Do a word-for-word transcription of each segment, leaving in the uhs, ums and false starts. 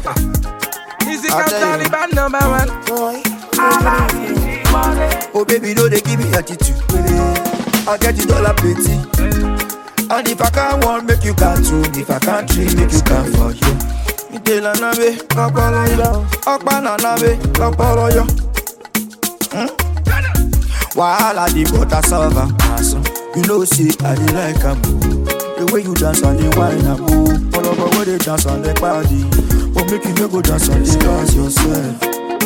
suffer. Easy come Taliban number one. Boy, Oh baby, no they give me attitude. I get it all up plenty. And if I can't want, make you can too. If I can't treat, make you can for you. Itela na be, kapalo yo. Okpa na na be, kapalo yo. Wahala di butter server. You know see, I dey like am. The way you dance and the wine and move. All over where they dance and the party. But make you no go dance and discuss yourself.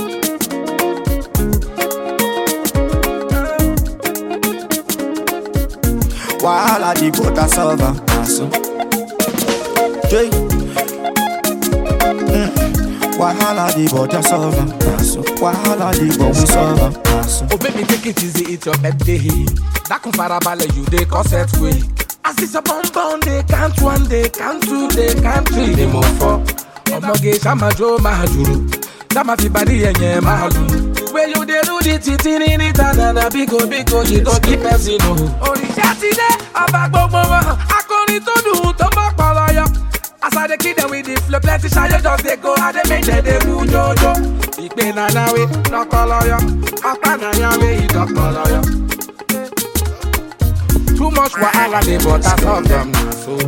Wahala di butter server. Jay. Mm. Wahala di butter server. Wahala di butter server. Oh baby, take it easy, it's your birthday. That can farabale you, they cause earthquake. As it's a bomb bomb, they can't one, they can't two, they can't three, they more four. Omoge shama jo mahajuru. Shama fi body yenye mahalu. Where you they do the titi in it and a big o big o, you don't keep us in no. Orisha tide, abagbo mama. Akoni to do, to mo palo yo. As I dey kill them with the flow, plenty shy you just they go and they make them they do jojo. Ikpe na na we, no palo yo. Apa na ya we, it don't palo yo. Too much wahala dey but I solve them now so.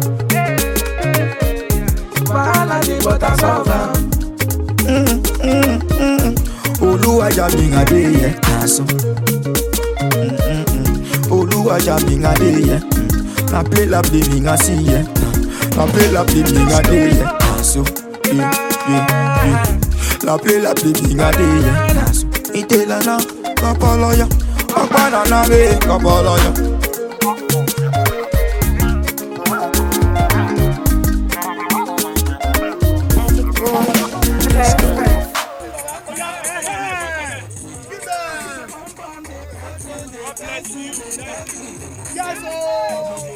Wahala dey but I solve them. Mm, mm, mm. Oluwa jamming a day, yeah. So. Mm, mm, mm. Oluwa jamming a day, yeah. Na play la living a see, yeah. La play la living a day, yeah. So. Yeah, yeah, yeah. La play la living a day, yeah. So. Itela na, kapalo ya. Okpa na na be, kapalo ya. Yes,